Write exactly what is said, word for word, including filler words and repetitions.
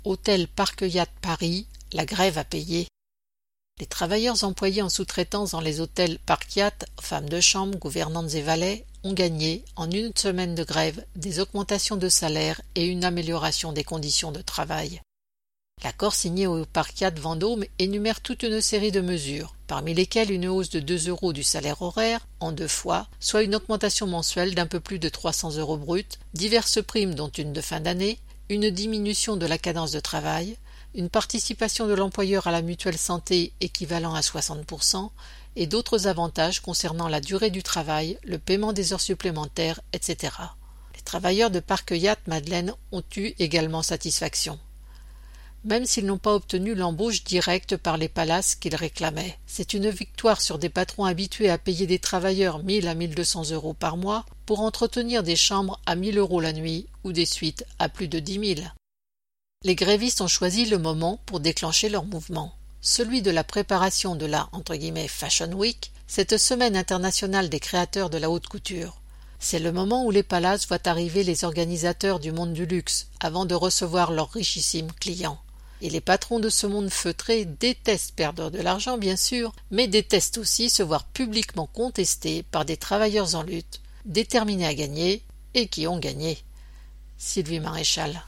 Hôtel Parc Hyatt Paris, la grève a payé. Les travailleurs employés en sous-traitance dans les hôtels Parc Hyatt, femmes de chambre, gouvernantes et valets, ont gagné, en une semaine de grève, des augmentations de salaire et une amélioration des conditions de travail. L'accord signé au Parc Hyatt Vendôme énumère toute une série de mesures, parmi lesquelles une hausse de deux euros du salaire horaire, en deux fois, soit une augmentation mensuelle d'un peu plus de trois cents euros bruts, diverses primes dont une de fin d'année, une diminution de la cadence de travail, une participation de l'employeur à la mutuelle santé équivalent à soixante pour cent et d'autres avantages concernant la durée du travail, le paiement des heures supplémentaires, et cetera. Les travailleurs de Parc Hyatt Madeleine ont eu également satisfaction. Même s'ils n'ont pas obtenu l'embauche directe par les palaces qu'ils réclamaient. C'est une victoire sur des patrons habitués à payer des travailleurs mille à mille deux cents euros par mois pour entretenir des chambres à mille euros la nuit ou des suites à plus de dix mille. Les grévistes ont choisi le moment pour déclencher leur mouvement, celui de la préparation de la entre guillemets, Fashion Week, cette semaine internationale des créateurs de la haute couture. C'est le moment où les palaces voient arriver les organisateurs du monde du luxe avant de recevoir leurs richissimes clients. Et les patrons de ce monde feutré détestent perdre de l'argent, bien sûr, mais détestent aussi se voir publiquement contestés par des travailleurs en lutte, déterminés à gagner et qui ont gagné. Sylvie Maréchal.